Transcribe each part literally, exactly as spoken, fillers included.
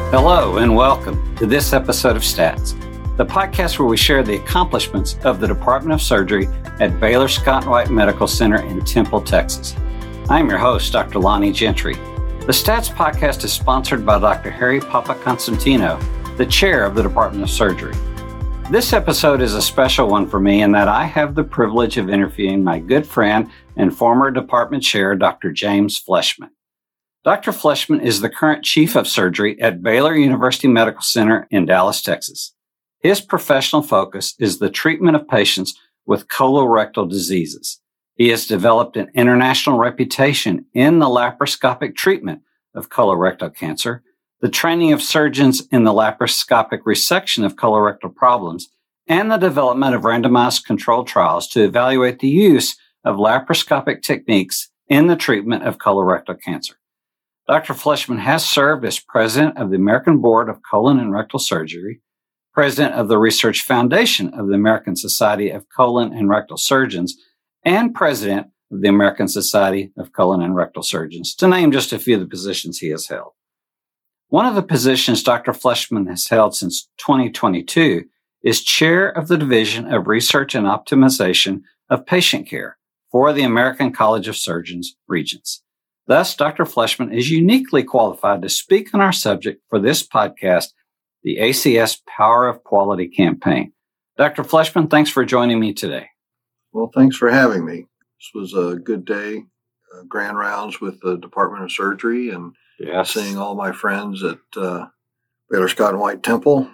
Hello and welcome to this episode of Stats, the podcast where we share the accomplishments of the Department of Surgery at Baylor Scott and White Medical Center in Temple, Texas. I am your host, Doctor Lonnie Gentry. The Stats podcast is sponsored by Doctor Harry Papaconstantino, the chair of the Department of Surgery. This episode is a special one for me in that I have the privilege of interviewing my good friend and former department chair, Doctor James Fleishman. Doctor Fleishman is the current chief of surgery at Baylor University Medical Center in Dallas, Texas. His professional focus is the treatment of patients with colorectal diseases. He has developed an international reputation in the laparoscopic treatment of colorectal cancer, the training of surgeons in the laparoscopic resection of colorectal problems, and the development of randomized controlled trials to evaluate the use of laparoscopic techniques in the treatment of colorectal cancer. Doctor Fleishman has served as president of the American Board of Colon and Rectal Surgery, president of the Research Foundation of the American Society of Colon and Rectal Surgeons, and president of the American Society of Colon and Rectal Surgeons, to name just a few of the positions he has held. One of the positions Doctor Fleishman has held since twenty twenty-two is chair of the Division of Research and Optimization of Patient Care for the American College of Surgeons Regents. Thus, Doctor Fleishman is uniquely qualified to speak on our subject for this podcast, the A C S Power of Quality campaign. Doctor Fleishman, thanks for joining me today. Well, thanks for having me. This was a good day, uh, grand rounds with the Department of Surgery and Yes. seeing all my friends at uh, Baylor Scott and White Temple.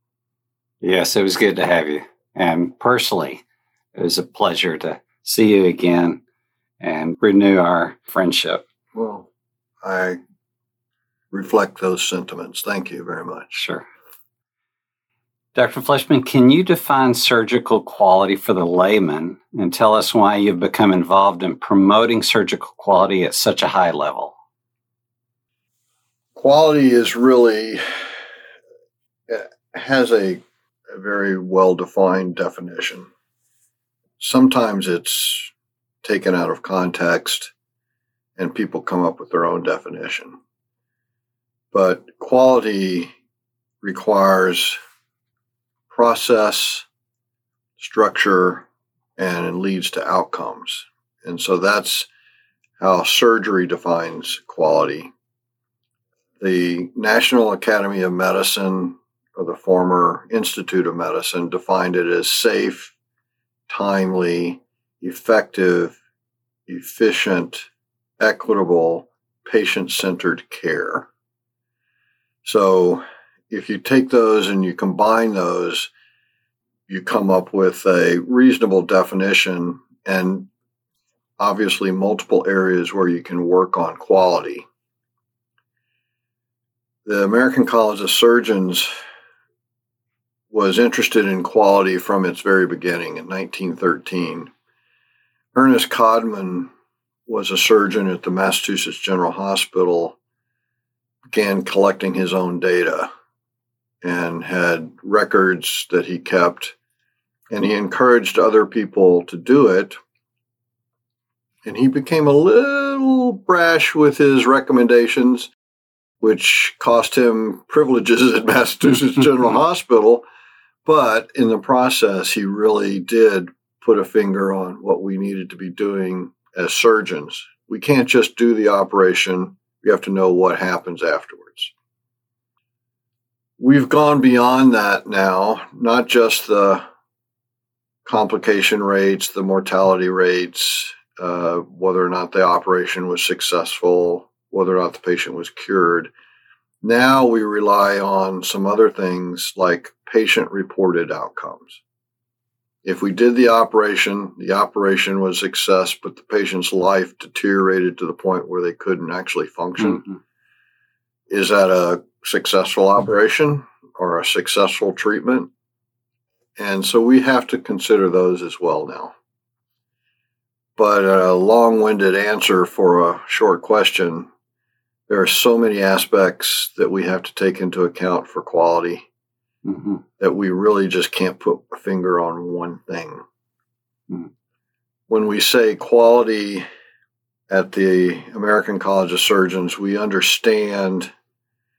Yes, it was good to have you. And personally, it was a pleasure to see you again and renew our friendship. Well, I reflect those sentiments. Thank you very much. Sure. Doctor Fleishman, can you define surgical quality for the layman and tell us why you've become involved in promoting surgical quality at such a high level? Quality is really, has a, a very well-defined definition. Sometimes it's taken out of context and people come up with their own definition. But quality requires process, structure, and leads to outcomes. And so that's how surgery defines quality. The National Academy of Medicine, or the former Institute of Medicine, defined it as safe, timely, effective, efficient, equitable, patient-centered care. So if you take those and you combine those, you come up with a reasonable definition and obviously multiple areas where you can work on quality. The American College of Surgeons was interested in quality from its very beginning in nineteen thirteen. Ernest Codman was a surgeon at the Massachusetts General Hospital, began collecting his own data and had records that he kept, and he encouraged other people to do it. And he became a little brash with his recommendations, which cost him privileges at Massachusetts General Hospital. But in the process, he really did put a finger on what we needed to be doing as surgeons. We can't just do the operation. We have to know what happens afterwards. We've gone beyond that now, not just the complication rates, the mortality rates, uh, whether or not the operation was successful, whether or not the patient was cured. Now we rely on some other things like patient-reported outcomes. If we did the operation, the operation was a success, but the patient's life deteriorated to the point where they couldn't actually function, mm-hmm. Is that a successful operation or a successful treatment? And so we have to consider those as well now. But a long-winded answer for a short question, there are so many aspects that we have to take into account for quality, mm-hmm. that we really just can't put a finger on one thing. Mm-hmm. When we say quality at the American College of Surgeons, we understand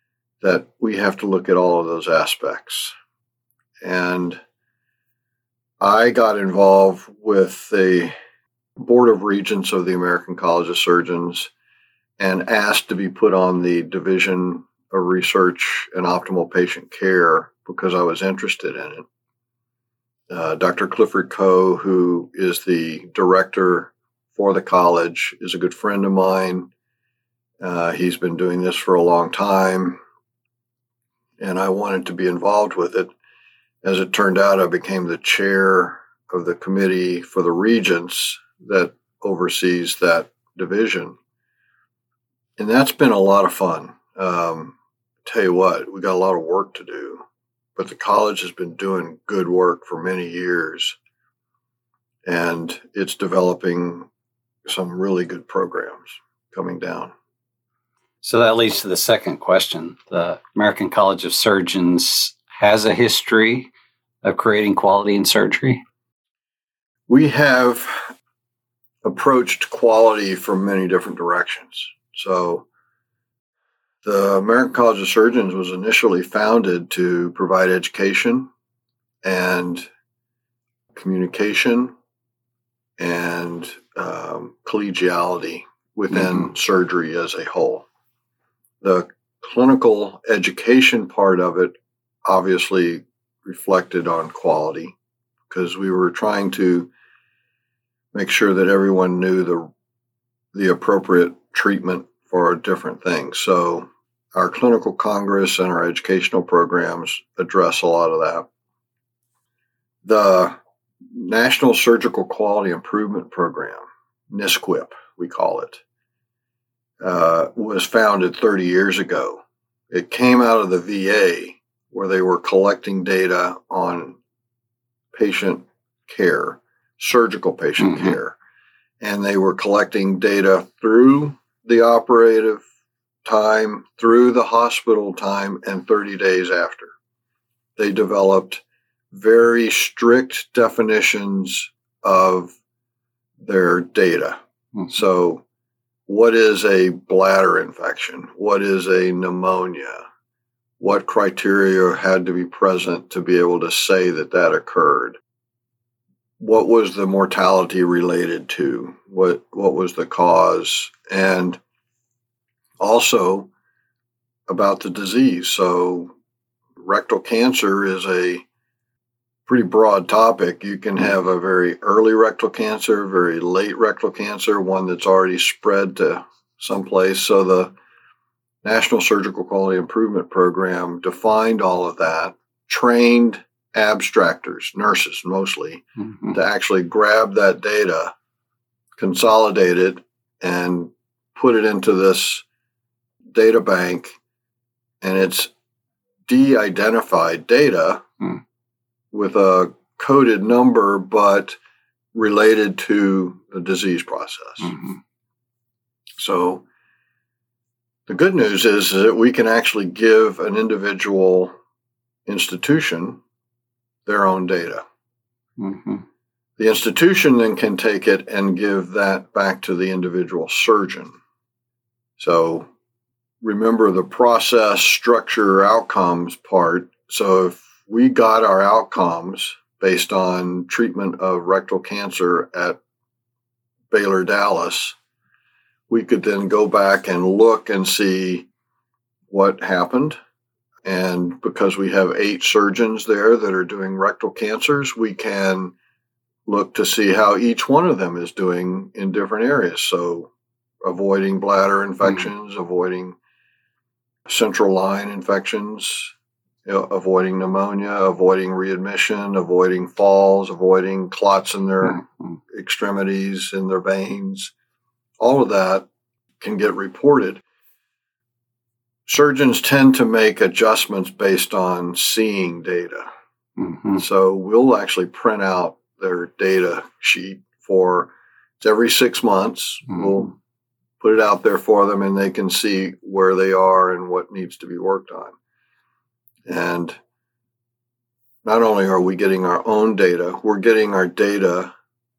that we have to look at all of those aspects. And I got involved with the Board of Regents of the American College of Surgeons and asked to be put on the Division of Research and Optimal Patient Care because I was interested in it. Uh, Doctor Clifford Coe, who is the director for the college, is a good friend of mine. Uh, he's been doing this for a long time, and I wanted to be involved with it. As it turned out, I became the chair of the committee for the regents that oversees that division. And that's been a lot of fun. Um, tell you what, we got a lot of work to do, but the college has been doing good work for many years, and it's developing some really good programs coming down. So that leads to the second question. The American College of Surgeons has a history of creating quality in surgery? We have approached quality from many different directions. So the American College of Surgeons was initially founded to provide education and communication and um, collegiality within mm-hmm. surgery as a whole. The clinical education part of it obviously reflected on quality because we were trying to make sure that everyone knew the the appropriate treatment for different things. So our clinical congress and our educational programs address a lot of that. The National Surgical Quality Improvement Program, NSQIP, we call it, uh, was founded thirty years ago. It came out of the V A, where they were collecting data on patient care, surgical patient mm-hmm. care. And they were collecting data through the operative time, through the hospital time, and thirty days after. They developed very strict definitions of their data. Mm-hmm. So what is a bladder infection? What is a pneumonia? What criteria had to be present to be able to say that that occurred? What was the mortality related to? What what was the cause? And also about the disease. So rectal cancer is a pretty broad topic. You can have a very early rectal cancer, very late rectal cancer, one that's already spread to someplace. So the National Surgical Quality Improvement Program defined all of that, trained abstractors, nurses mostly, mm-hmm. to actually grab that data, consolidate it, and put it into this data bank. And it's de-identified data mm. with a coded number, but related to the disease process. Mm-hmm. So the good news is that we can actually give an individual institution their own data. Mm-hmm. The institution then can take it and give that back to the individual surgeon. So remember the process, structure, outcomes part. So if we got our outcomes based on treatment of rectal cancer at Baylor Dallas, we could then go back and look and see what happened. And because we have eight surgeons there that are doing rectal cancers, we can look to see how each one of them is doing in different areas. So avoiding bladder infections, mm-hmm. avoiding central line infections, you know, avoiding pneumonia, avoiding readmission, avoiding falls, avoiding clots in their mm-hmm. extremities, in their veins. All of that can get reported. Surgeons tend to make adjustments based on seeing data. Mm-hmm. So we'll actually print out their data sheet for it's every six months. Mm-hmm. We'll put it out there for them, and they can see where they are and what needs to be worked on. And not only are we getting our own data, we're getting our data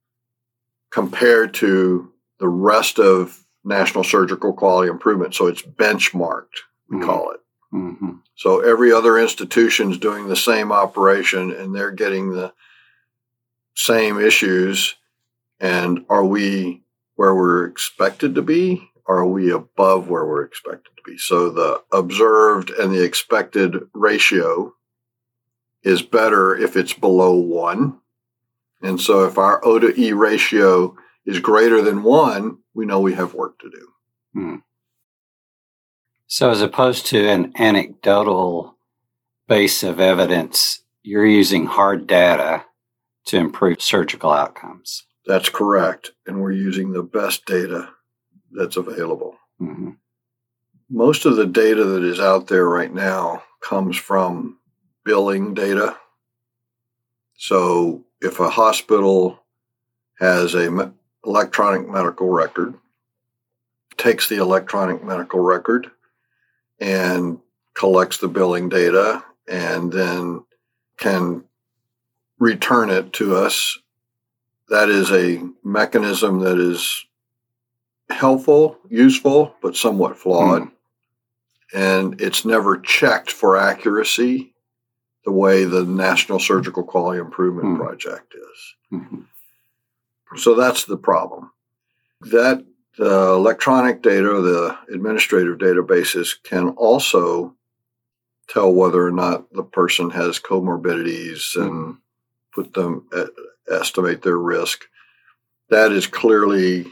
compared to the rest of National Surgical Quality Improvement. So it's benchmarked, we mm-hmm. call it. Mm-hmm. So every other institution's doing the same operation and they're getting the same issues. And are we where we're expected to be? Or are we above where we're expected to be? So the observed and the expected ratio is better if it's below one. And so if our O to E ratio is greater than one, we know we have work to do. Hmm. So as opposed to an anecdotal base of evidence, you're using hard data to improve surgical outcomes. That's correct. And we're using the best data that's available. Mm-hmm. Most of the data that is out there right now comes from billing data. So if a hospital has a me- electronic medical record, takes the electronic medical record and collects the billing data and then can return it to us, that is a mechanism that is helpful, useful, but somewhat flawed. Mm. And it's never checked for accuracy the way the National Surgical Quality Improvement mm. Project is. Mm-hmm. So that's the problem. That the electronic data, the administrative databases can also tell whether or not the person has comorbidities and mm. put them, at, estimate their risk. That is clearly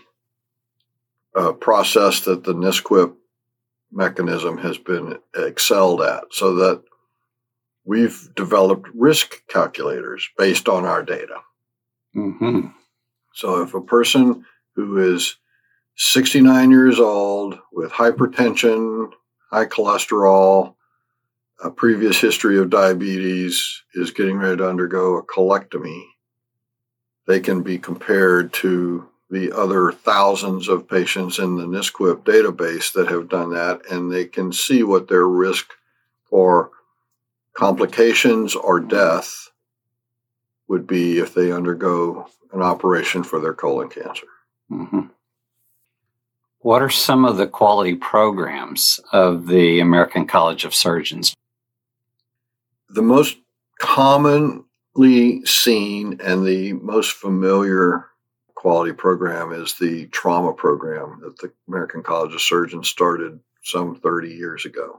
a process that the N S Q I P mechanism has been excelled at, so that we've developed risk calculators based on our data. Mm-hmm. So if a person who is sixty-nine years old with hypertension, high cholesterol, a previous history of diabetes, is getting ready to undergo a colectomy, they can be compared to the other thousands of patients in the N S Q I P database that have done that, and they can see what their risk for complications or death would be if they undergo an operation for their colon cancer. Mm-hmm. What are some of the quality programs of the American College of Surgeons? The most commonly seen and the most familiar quality program is the trauma program that the American College of Surgeons started some thirty years ago.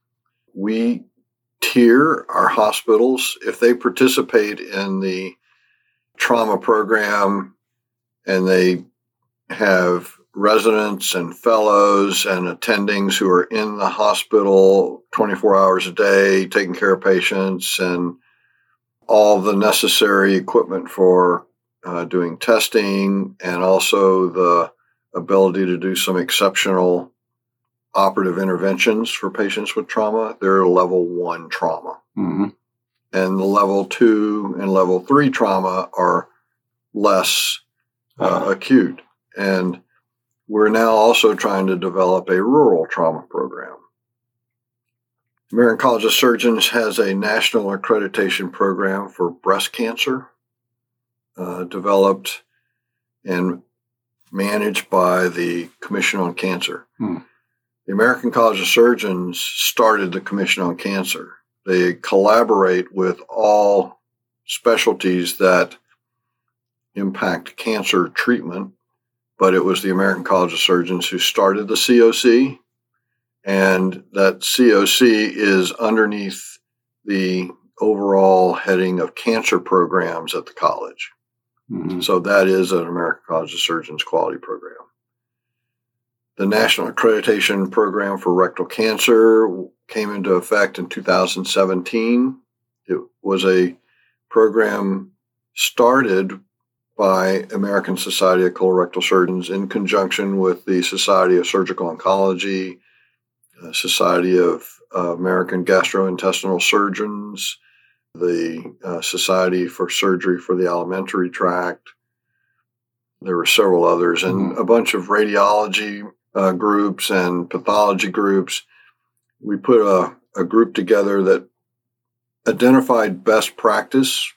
We tier our hospitals. If they participate in the trauma program and they have residents and fellows and attendings who are in the hospital twenty-four hours a day, taking care of patients and all the necessary equipment for uh, doing testing, and also the ability to do some exceptional operative interventions for patients with trauma, they're level one trauma. Mm-hmm. And the level two and level three trauma are less uh, uh-huh. acute. And we're now also trying to develop a rural trauma program. American College of Surgeons has a national accreditation program for breast cancer, uh, developed and managed by the Commission on Cancer. Hmm. The American College of Surgeons started the Commission on Cancer. They collaborate with all specialties that impact cancer treatment, but it was the American College of Surgeons who started the C O C, and that C O C is underneath the overall heading of cancer programs at the college. Mm-hmm. So that is an American College of Surgeons quality program. The National Accreditation Program for Rectal Cancer came into effect in two thousand seventeen. It was a program started by American Society of Colorectal Surgeons in conjunction with the Society of Surgical Oncology, the Society of uh, American Gastrointestinal Surgeons, the uh, Society for Surgery for the Alimentary Tract. There were several others, and mm-hmm. a bunch of radiology uh, groups and pathology groups. We put a, a group together that identified best practice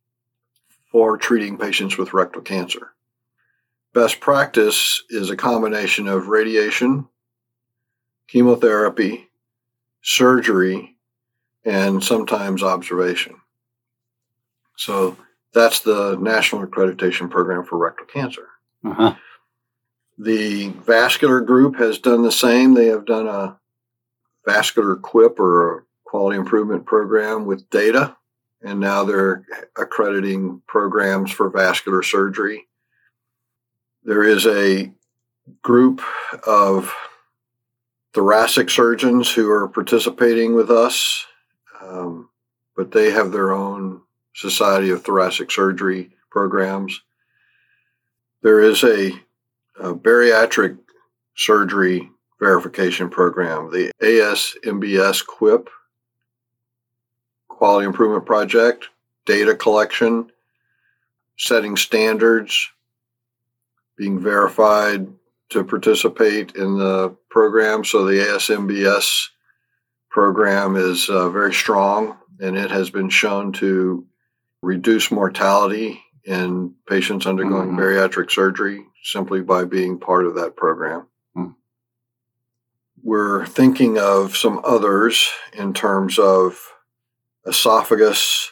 for treating patients with rectal cancer. Best practice is a combination of radiation, chemotherapy, surgery, and sometimes observation. So that's the National Accreditation Program for Rectal Cancer. Uh-huh. The vascular group has done the same. They have done a vascular quip or a quality improvement program with data, and now they're accrediting programs for vascular surgery. There is a group of thoracic surgeons who are participating with us, um, but they have their own Society of Thoracic Surgery programs. There is a, a bariatric surgery verification program, the A S M B S quip, Quality Improvement Project, data collection, setting standards, being verified to participate in the program. So the A S M B S program is uh, very strong, and it has been shown to reduce mortality in patients undergoing mm-hmm. bariatric surgery simply by being part of that program. Mm. We're thinking of some others in terms of esophagus,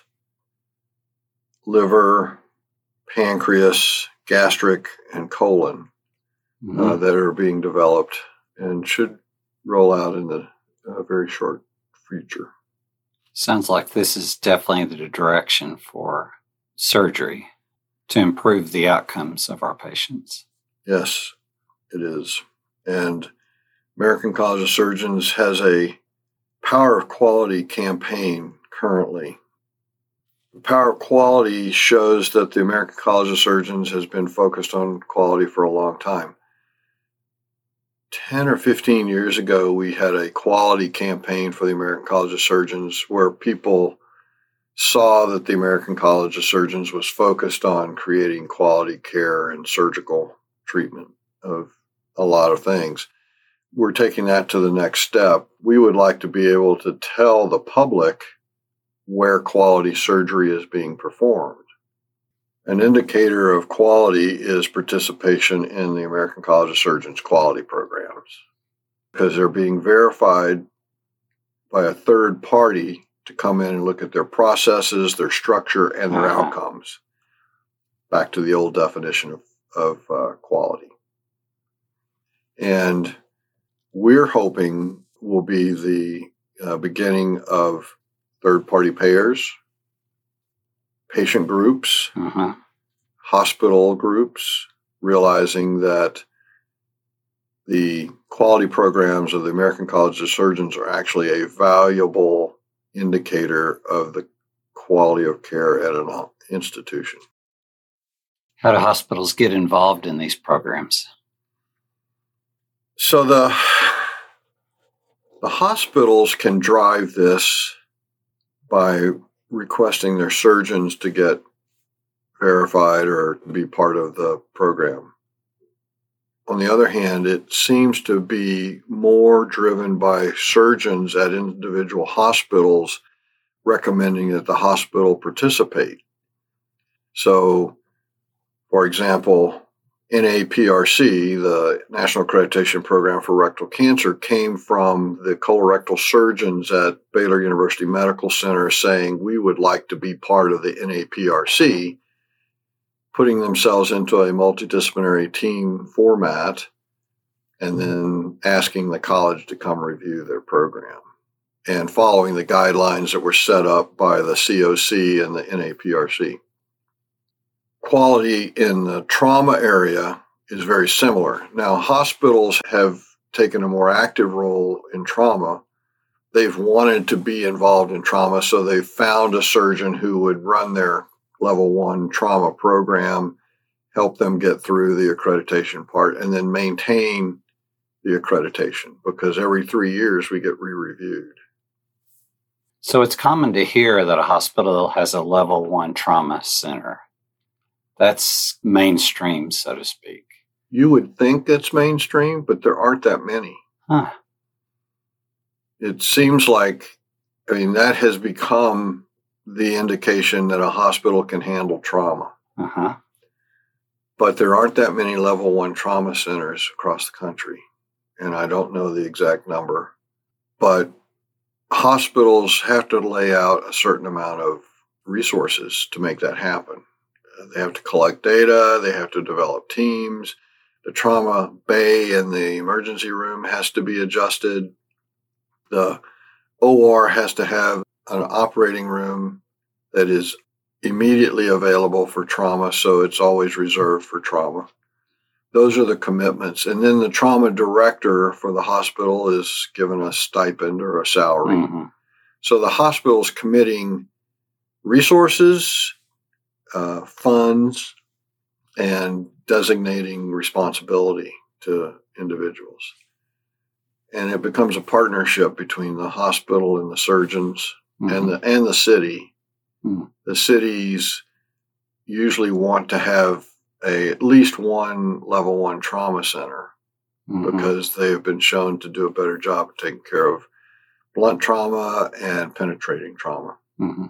liver, pancreas, gastric, and colon mm-hmm. uh, that are being developed and should roll out in the uh, very short future. Sounds like this is definitely the direction for surgery to improve the outcomes of our patients. Yes, it is. And American College of Surgeons has a Power of Quality campaign currently. The Power of Quality shows that the American College of Surgeons has been focused on quality for a long time. ten or fifteen years ago, we had a quality campaign for the American College of Surgeons where people saw that the American College of Surgeons was focused on creating quality care and surgical treatment of a lot of things. We're taking that to the next step. We would like to be able to tell the public where quality surgery is being performed. An indicator of quality is participation in the American College of Surgeons quality programs, because they're being verified by a third party to come in and look at their processes, their structure, and their uh-huh. outcomes. Back to the old definition of, of uh, quality. And we're hoping will be the uh, beginning of third-party payers, patient groups, uh-huh. hospital groups, realizing that the quality programs of the American College of Surgeons are actually a valuable indicator of the quality of care at an institution. How do hospitals get involved in these programs? So the, the hospitals can drive this by requesting their surgeons to get verified or be part of the program. On the other hand, it seems to be more driven by surgeons at individual hospitals recommending that the hospital participate. So, for example, N A P R C, the National Accreditation Program for Rectal Cancer, came from the colorectal surgeons at Baylor University Medical Center saying we would like to be part of the N A P R C, putting themselves into a multidisciplinary team format, and then asking the college to come review their program, and following the guidelines that were set up by the C O C and the N A P R C. Quality in the trauma area is very similar. Now, hospitals have taken a more active role in trauma. They've wanted to be involved in trauma, so they've found a surgeon who would run their level one trauma program, help them get through the accreditation part, and then maintain the accreditation, because every three years we get re-reviewed. So it's common to hear that a hospital has a level one trauma center. That's mainstream, so to speak. You would think that's mainstream, but there aren't that many. Huh. It seems like, I mean, that has become the indication that a hospital can handle trauma. Uh-huh. But there aren't that many level one trauma centers across the country. And I don't know the exact number. But hospitals have to lay out a certain amount of resources to make that happen. They have to collect data. They have to develop teams. The trauma bay in the emergency room has to be adjusted. The O R has to have an operating room that is immediately available for trauma, so it's always reserved for trauma. Those are the commitments. And then the trauma director for the hospital is given a stipend or a salary. Mm-hmm. So the hospital is committing resources, uh, funds, and designating responsibility to individuals. And it becomes a partnership between the hospital and the surgeons mm-hmm. and the and the city. Mm-hmm. The cities usually want to have a, at least one level one trauma center mm-hmm. because they have been shown to do a better job of taking care of blunt trauma and penetrating trauma. Mm-hmm.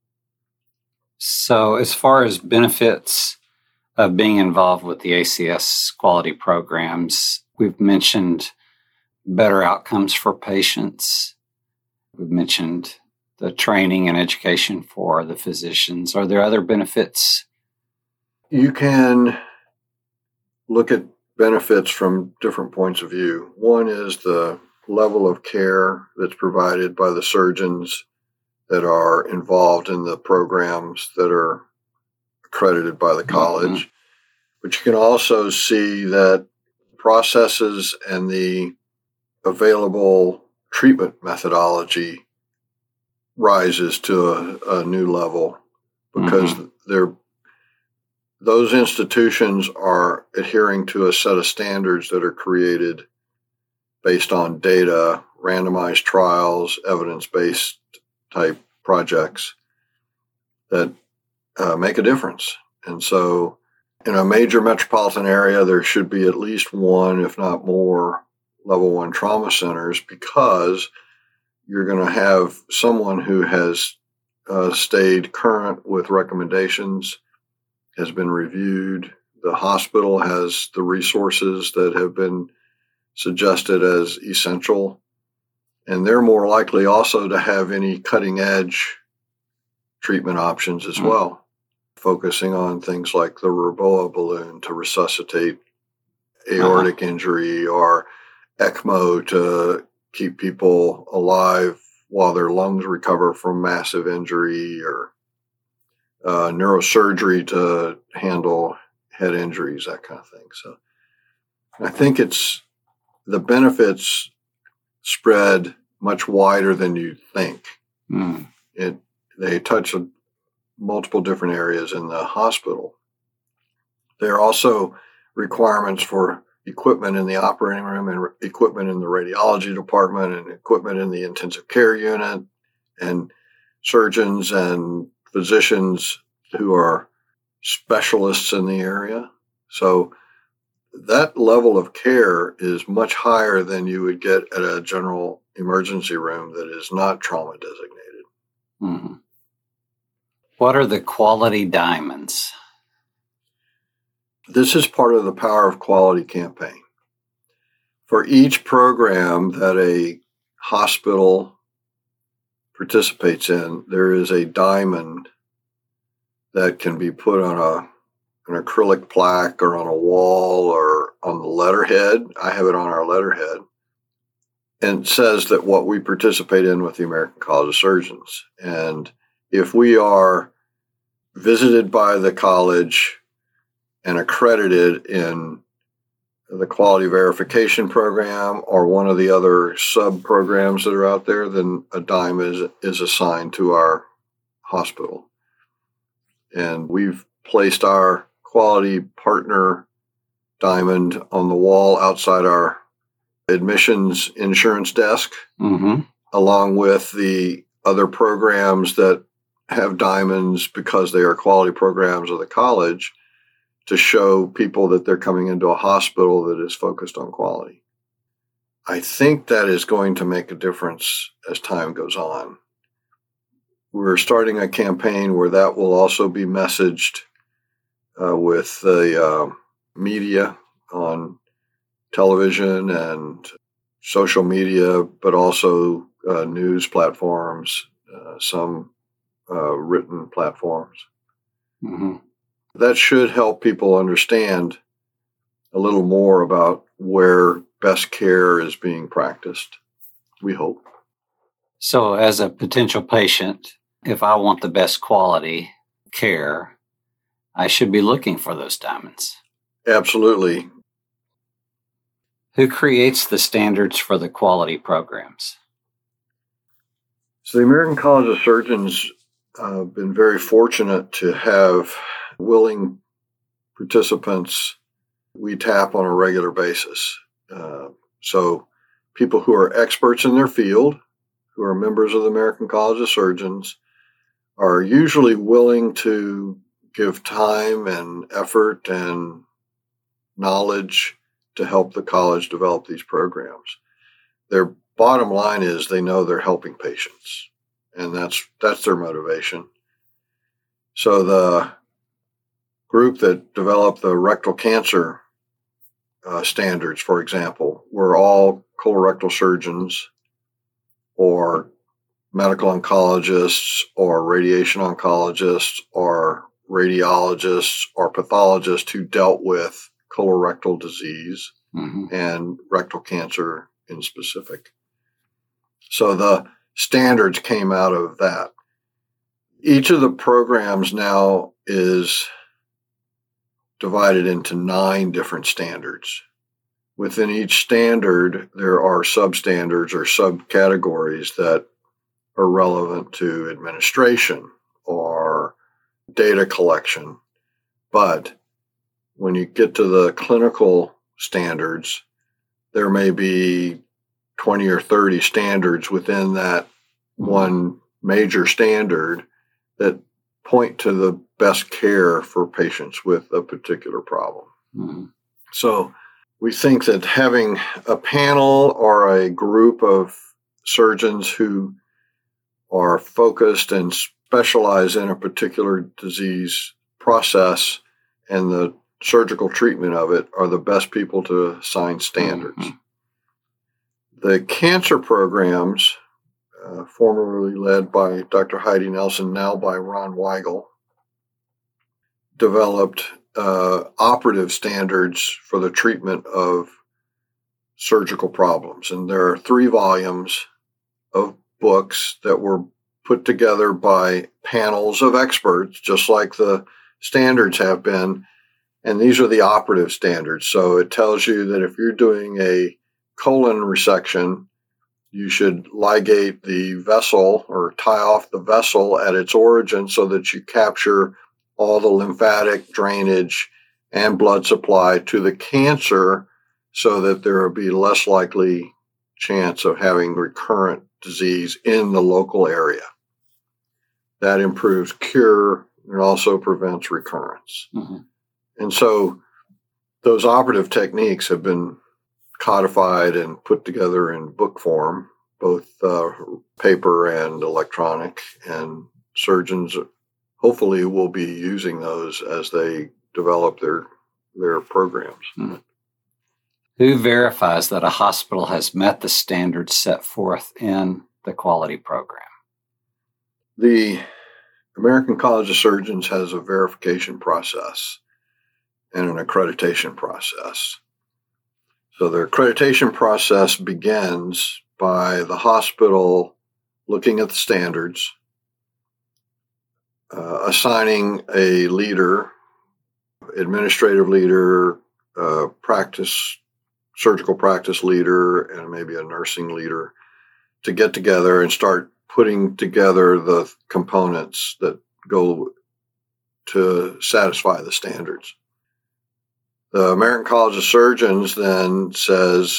So as far as benefits of being involved with the A C S quality programs, we've mentioned better outcomes for patients. We've mentioned the training and education for the physicians. Are there other benefits? You can look at benefits from different points of view. One is the level of care that's provided by the surgeons that are involved in the programs that are accredited by the college. Mm-hmm. But you can also see that processes and the available treatment methodology rises to a, a new level because mm-hmm. they're those institutions are adhering to a set of standards that are created based on data, randomized trials, evidence-based type projects that uh, make a difference. And so in a major metropolitan area, there should be at least one, if not more, level one trauma centers because you're going to have someone who has uh, stayed current with recommendations, has been reviewed. The hospital has the resources that have been suggested as essential. And they're more likely also to have any cutting edge treatment options as mm-hmm. well, focusing on things like the Roboa balloon to resuscitate aortic uh-huh. injury or ECMO to keep people alive while their lungs recover from massive injury, or uh, neurosurgery to handle head injuries, that kind of thing. So I think it's the benefits spread much wider than you think. Mm. It they touch multiple different areas in the hospital. There are also requirements for equipment in the operating room and re- equipment in the radiology department and equipment in the intensive care unit, and surgeons and physicians who are specialists in the area. So that level of care is much higher than you would get at a general emergency room that is not trauma designated. Mm-hmm. What are the quality diamonds? This is part of the Power of Quality campaign. For each program that a hospital participates in, there is a diamond that can be put on a an acrylic plaque or on a wall or on the letterhead. I have it on our letterhead. And it says that what we participate in with the American College of Surgeons. And if we are visited by the college and accredited in the quality verification program or one of the other sub-programs that are out there, then a dime is, is assigned to our hospital. And we've placed our quality partner diamond on the wall outside our admissions insurance desk, mm-hmm. along with the other programs that have diamonds because they are quality programs of the college, to show people that they're coming into a hospital that is focused on quality. I think that is going to make a difference as time goes on. We're starting a campaign where that will also be messaged uh, with the uh, media on television and social media, but also uh, news platforms, uh, some uh, written platforms. Mm-hmm. That should help people understand a little more about where best care is being practiced, we hope. So as a potential patient, if I want the best quality care, I should be looking for those diamonds. Absolutely. Who creates the standards for the quality programs? So the American College of Surgeons have uh, been very fortunate to have willing participants we tap on a regular basis. Uh, so people who are experts in their field, who are members of the American College of Surgeons, are usually willing to give time and effort and knowledge to help the college develop these programs. Their bottom line is they know they're helping patients, and that's that's their motivation. So the group that developed the rectal cancer uh, standards, for example, were all colorectal surgeons or medical oncologists or radiation oncologists or radiologists or pathologists who dealt with colorectal disease mm-hmm. and rectal cancer in specific. So the standards came out of that. Each of the programs now is divided into nine different standards. Within each standard, there are substandards or subcategories that are relevant to administration or data collection. But when you get to the clinical standards, there may be twenty or thirty standards within that one major standard that point to the best care for patients with a particular problem. Mm-hmm. So we think that having a panel or a group of surgeons who are focused and specialize in a particular disease process and the surgical treatment of it are the best people to assign standards. Mm-hmm. The cancer programs, uh, formerly led by Doctor Heidi Nelson, now by Ron Weigel, developed uh, operative standards for the treatment of surgical problems. And there are three volumes of books that were put together by panels of experts, just like the standards have been. And these are the operative standards. So it tells you that if you're doing a colon resection, you should ligate the vessel or tie off the vessel at its origin so that you capture all the lymphatic drainage and blood supply to the cancer so that there will be less likely chance of having recurrent disease in the local area. That improves cure and also prevents recurrence. Mm-hmm. And so those operative techniques have been codified and put together in book form, both uh, paper and electronic, and surgeons hopefully will be using those as they develop their their programs. Mm-hmm. Who verifies that a hospital has met the standards set forth in the quality program? The American College of Surgeons has a verification process and an accreditation process. So the accreditation process begins by the hospital looking at the standards, uh, assigning a leader, administrative leader, uh, practice, surgical practice leader, and maybe a nursing leader to get together and start putting together the components that go to satisfy the standards. The American College of Surgeons then says,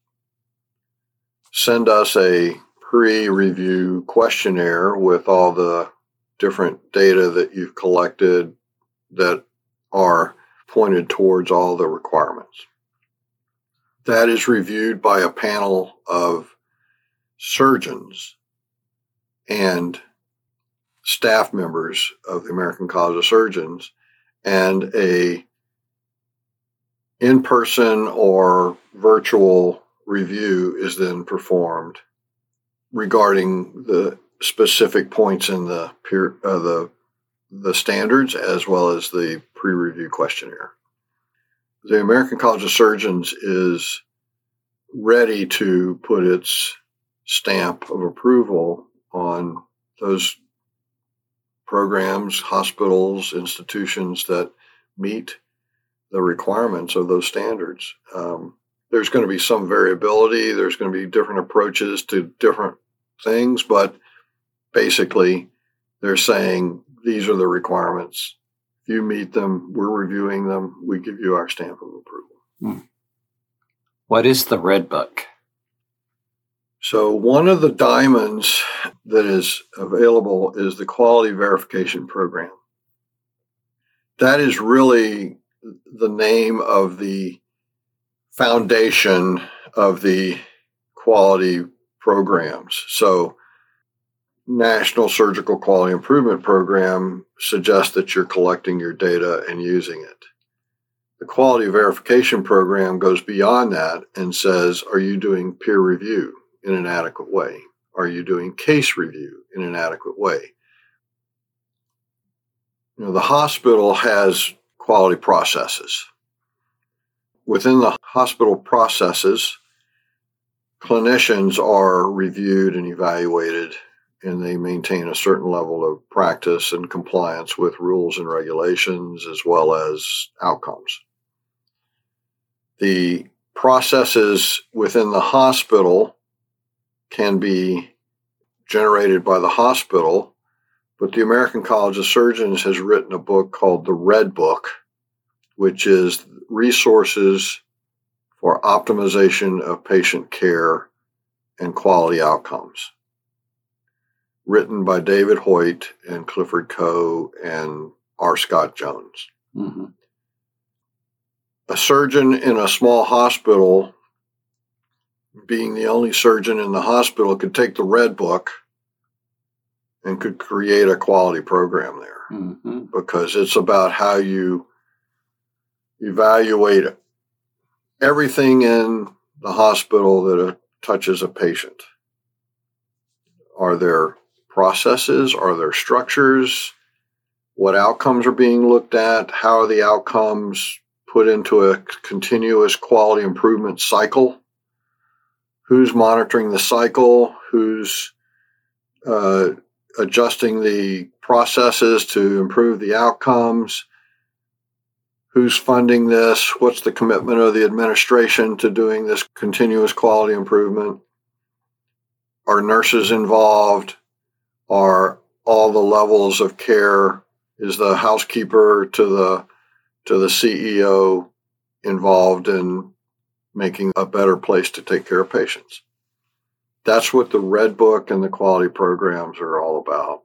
send us a pre-review questionnaire with all the different data that you've collected that are pointed towards all the requirements. That is reviewed by a panel of surgeons and staff members of the American College of Surgeons, and a in-person or virtual review is then performed regarding the specific points in the peer, uh, the the standards as well as the pre-review questionnaire. The American College of Surgeons is ready to put its stamp of approval on those programs, hospitals, institutions that meet the requirements of those standards. Um, there's going to be some variability. There's going to be different approaches to different things, but basically they're saying these are the requirements. If you meet them, we're reviewing them. We give you our stamp of approval. Hmm. What is the Red Book? So one of the diamonds that is available is the Quality Verification Program. That is really the name of the foundation of the quality programs. So National Surgical Quality Improvement Program suggests that you're collecting your data and using it. The Quality Verification Program goes beyond that and says, are you doing peer review in an adequate way? Are you doing case review in an adequate way? You know, the hospital has quality processes. Within the hospital processes, clinicians are reviewed and evaluated, and they maintain a certain level of practice and compliance with rules and regulations as well as outcomes. The processes within the hospital can be generated by the hospital, but the American College of Surgeons has written a book called the Red Book, which is resources for optimization of patient care and quality outcomes, written by David Hoyt and Clifford Coe and R. Scott Jones. Mm-hmm. A surgeon in a small hospital, being the only surgeon in the hospital, could take the Red Book and could create a quality program there, mm-hmm. because it's about how you evaluate everything in the hospital that touches a patient. Are there processes? Are there structures? What outcomes are being looked at? How are the outcomes put into a continuous quality improvement cycle? Who's monitoring the cycle? Who's uh, adjusting the processes to improve the outcomes? Who's funding this? What's the commitment of the administration to doing this continuous quality improvement? Are nurses involved? Are all the levels of care? Is the housekeeper to the to the C E O involved in making a better place to take care of patients? That's what the Red Book and the quality programs are all about.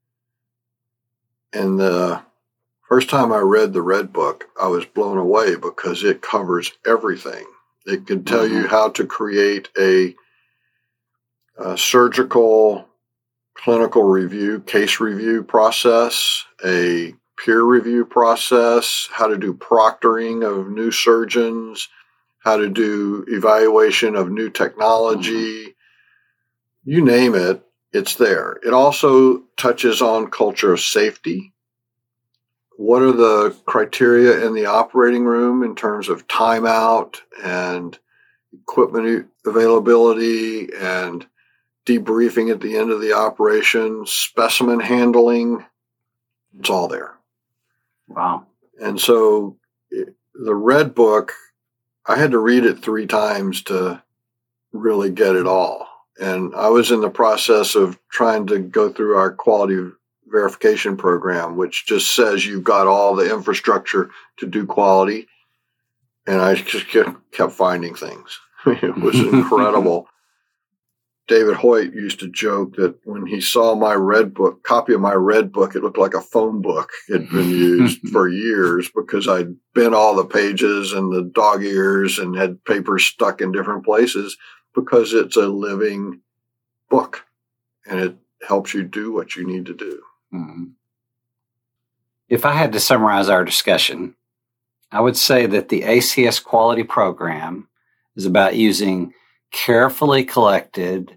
And the first time I read the Red Book, I was blown away because it covers everything. It can tell mm-hmm. you how to create a, a surgical clinical review, case review process, a peer review process, how to do proctoring of new surgeons, how to do evaluation of new technology. Mm-hmm. You name it, it's there. It also touches on culture of safety. What are the criteria in the operating room in terms of timeout and equipment availability and debriefing at the end of the operation, specimen handling? It's all there. Wow. And so the Red Book, I had to read it three times to really get it all. And I was in the process of trying to go through our quality verification program, which just says you've got all the infrastructure to do quality. And I just kept finding things. It was incredible. David Hoyt used to joke that when he saw my Red Book, copy of my Red Book, it looked like a phone book. It had been used for years because I'd bent all the pages and the dog ears and had papers stuck in different places, because it's a living book and it helps you do what you need to do. Mm-hmm. If I had to summarize our discussion, I would say that the A C S quality program is about using carefully collected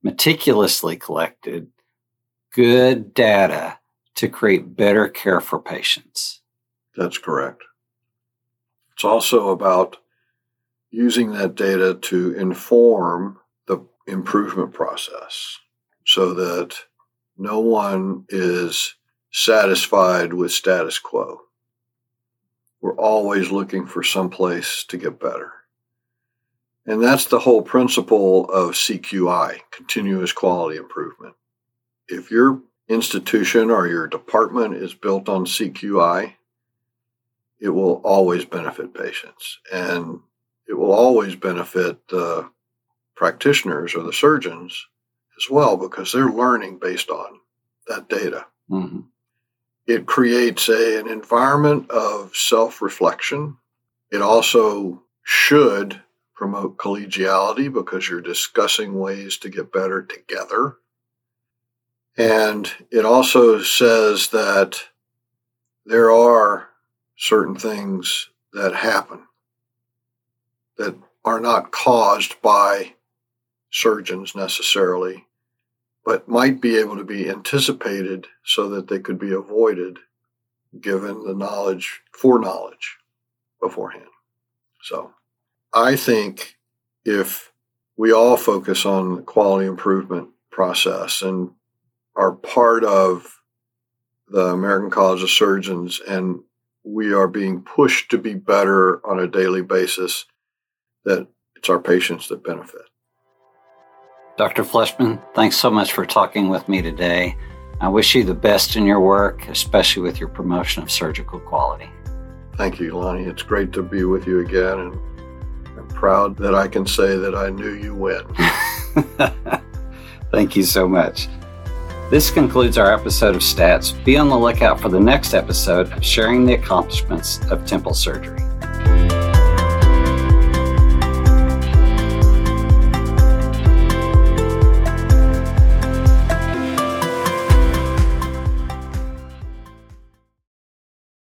meticulously collected good data to create better care for patients. That's correct. It's also about using that data to inform the improvement process so that no one is satisfied with status quo. We're always looking for some place to get better. And that's the whole principle of C Q I, continuous quality improvement. If your institution or your department is built on C Q I, it will always benefit patients. And it will always benefit the practitioners or the surgeons as well, because they're learning based on that data. Mm-hmm. It creates a, an environment of self-reflection. It also should promote collegiality because you're discussing ways to get better together. And it also says that there are certain things that happen that are not caused by surgeons necessarily, but might be able to be anticipated so that they could be avoided given the knowledge, foreknowledge beforehand. So I think if we all focus on the quality improvement process and are part of the American College of Surgeons, and we are being pushed to be better on a daily basis, that it's our patients that benefit. Doctor Fleischman, thanks so much for talking with me today. I wish you the best in your work, especially with your promotion of surgical quality. Thank you, Lonnie. It's great to be with you again, and I'm proud that I can say that I knew you win. Thank you so much. This concludes our episode of Stats. Be on the lookout for the next episode of Sharing the Accomplishments of Temple Surgery.